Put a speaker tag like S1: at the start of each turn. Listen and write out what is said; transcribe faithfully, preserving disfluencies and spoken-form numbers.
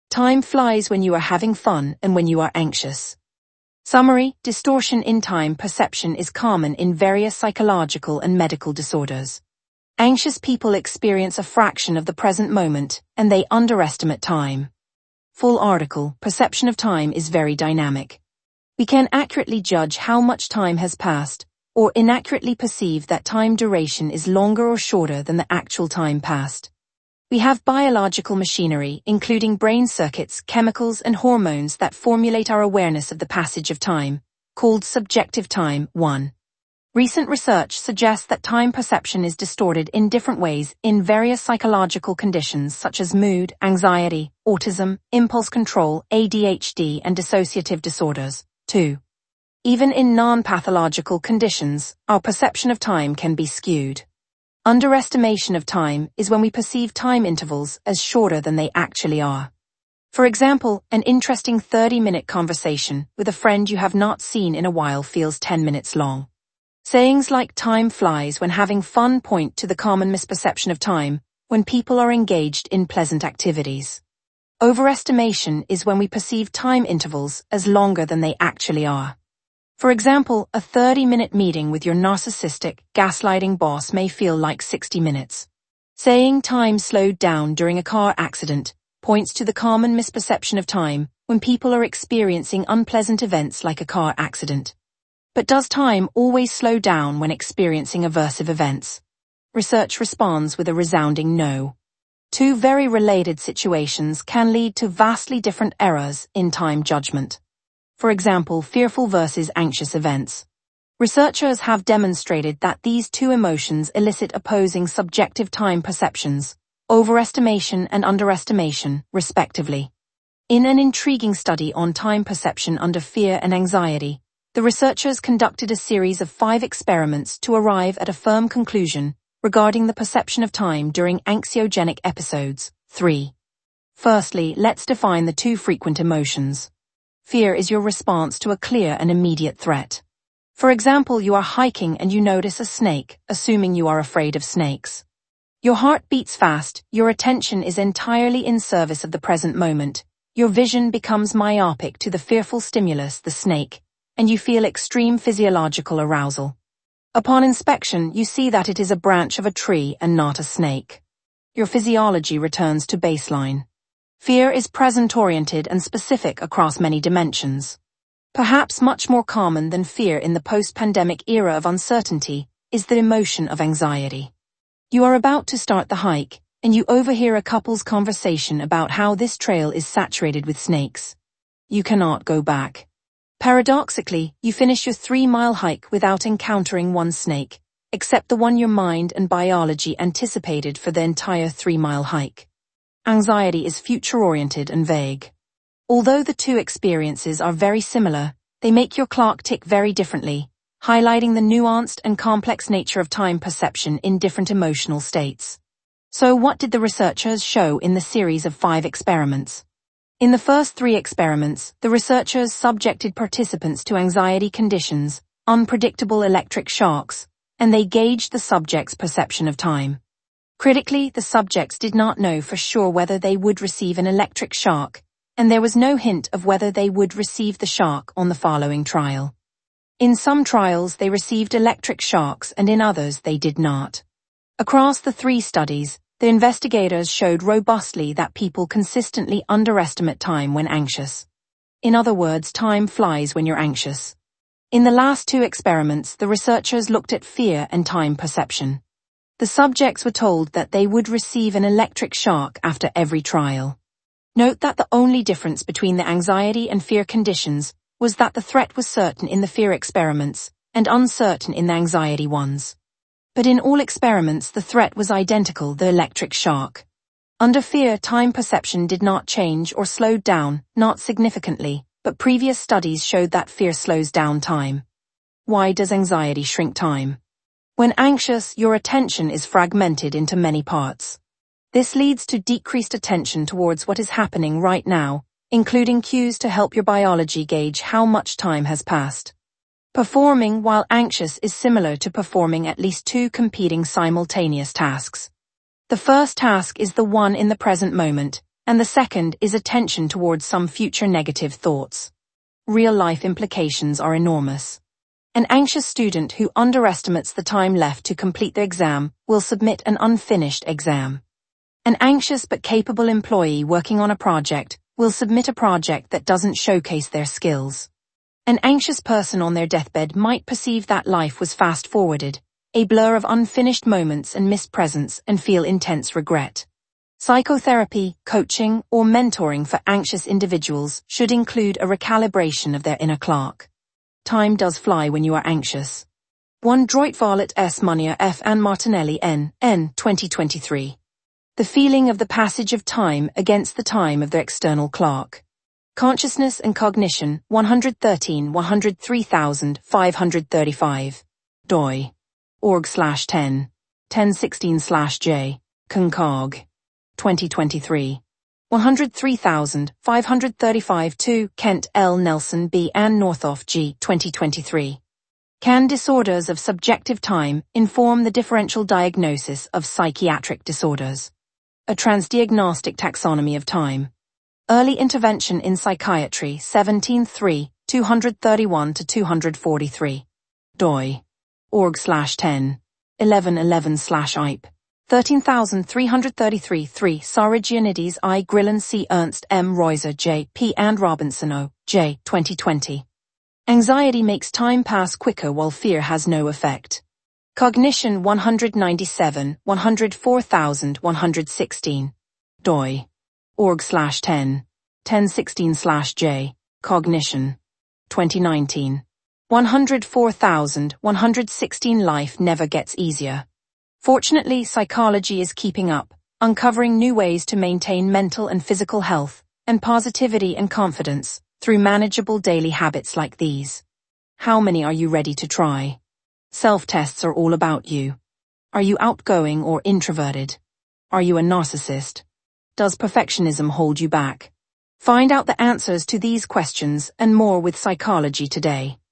S1: Time flies when you are having fun and when you are anxious. Summary: distortion in time perception is common in various psychological and medical disorders. Anxious people experience a fraction of the present moment, and they underestimate time. Full article: perception of time is very dynamic. We can accurately judge how much time has passed, or inaccurately perceive that time duration is longer or shorter than the actual time passed. We have biological machinery, including brain circuits, chemicals, and hormones that formulate our awareness of the passage of time, called subjective time. one. Recent research suggests that time perception is distorted in different ways in various psychological conditions such as mood, anxiety, autism, impulse control, A D H D, and dissociative disorders. two. Even in non-pathological conditions, our perception of time can be skewed. Underestimation of time is when we perceive time intervals as shorter than they actually are. For example, an interesting thirty-minute conversation with a friend you have not seen in a while feels ten minutes long. Sayings like time flies when having fun point to the common misperception of time when people are engaged in pleasant activities. Overestimation is when we perceive time intervals as longer than they actually are. For example, a thirty-minute meeting with your narcissistic, gaslighting boss may feel like sixty minutes. Saying time slowed down during a car accident points to the common misperception of time when people are experiencing unpleasant events like a car accident. But does time always slow down when experiencing aversive events? Research responds with a resounding no. Two very related situations can lead to vastly different errors in time judgment. For example, fearful versus anxious events. Researchers have demonstrated that these two emotions elicit opposing subjective time perceptions, overestimation and underestimation, respectively. In an intriguing study on time perception under fear and anxiety, the researchers conducted a series of five experiments to arrive at a firm conclusion regarding the perception of time during anxiogenic episodes. three. Firstly, let's define the two frequent emotions. Fear is your response to a clear and immediate threat. For example, you are hiking and you notice a snake, assuming you are afraid of snakes. Your heart beats fast, your attention is entirely in service of the present moment, your vision becomes myopic to the fearful stimulus, the snake, and you feel extreme physiological arousal. Upon inspection, you see that it is a branch of a tree and not a snake. Your physiology returns to baseline. Fear is present-oriented and specific across many dimensions. Perhaps much more common than fear in the post-pandemic era of uncertainty is the emotion of anxiety. You are about to start the hike, and you overhear a couple's conversation about how this trail is saturated with snakes. You cannot go back. Paradoxically, you finish your three-mile hike without encountering one snake, except the one your mind and biology anticipated for the entire three-mile hike. Anxiety is future-oriented and vague. Although the two experiences are very similar, they make your clock tick very differently, highlighting the nuanced and complex nature of time perception in different emotional states. So what did the researchers show in the series of five experiments? In the first three experiments, the researchers subjected participants to anxiety conditions, unpredictable electric shocks, and they gauged the subjects' perception of time. Critically, the subjects did not know for sure whether they would receive an electric shock, and there was no hint of whether they would receive the shock on the following trial. In some trials, they received electric shocks, and in others, they did not. Across the three studies, the investigators showed robustly that people consistently underestimate time when anxious. In other words, time flies when you're anxious. In the last two experiments, the researchers looked at fear and time perception. The subjects were told that they would receive an electric shock after every trial. Note that the only difference between the anxiety and fear conditions was that the threat was certain in the fear experiments and uncertain in the anxiety ones. But in all experiments, the threat was identical, the electric shock. Under fear, time perception did not change or slowed down, not significantly, but previous studies showed that fear slows down time. Why does anxiety shrink time? When anxious, your attention is fragmented into many parts. This leads to decreased attention towards what is happening right now, including cues to help your biology gauge how much time has passed. Performing while anxious is similar to performing at least two competing simultaneous tasks. The first task is the one in the present moment, and the second is attention towards some future negative thoughts. Real-life implications are enormous. An anxious student who underestimates the time left to complete their exam will submit an unfinished exam. An anxious but capable employee working on a project will submit a project that doesn't showcase their skills. An anxious person on their deathbed might perceive that life was fast-forwarded, a blur of unfinished moments and missed presents, and feel intense regret. Psychotherapy, coaching, or mentoring for anxious individuals should include a recalibration of their inner clock. Time does fly when you are anxious. one Droitvalet S. Munier F. and Martinelli N. N. twenty twenty-three. The feeling of the passage of time against the time of their external clock. Consciousness and Cognition, one thirteen one oh three five thirty-five. doi. org slash ten. ten sixteen slash j. Concog. twenty twenty-three. one oh three five thirty-five two. Kent L. Nelson B. and Northoff G. twenty twenty-three. Can disorders of subjective time inform the differential diagnosis of psychiatric disorders? A transdiagnostic taxonomy of time. Early Intervention in Psychiatry, seventeen three, two thirty-one to two forty-three. doi. org slash ten. eleven eleven slash I P. thirteen three thirty-three three. Saragianides I. Grillen C. Ernst M. Reuser J. P. and Robinson O. J. twenty twenty. Anxiety makes time pass quicker while fear has no effect. Cognition one ninety-seven, one oh four one sixteen. doi. org slash ten. ten sixteen slash j. Cognition. twenty nineteen. one oh four one sixteen. Life never gets easier. Fortunately, psychology is keeping up, uncovering new ways to maintain mental and physical health, and positivity and confidence, through manageable daily habits like these. How many are you ready to try? Self-tests are all about you. Are you outgoing or introverted? Are you a narcissist? Does perfectionism hold you back? Find out the answers to these questions and more with Psychology Today.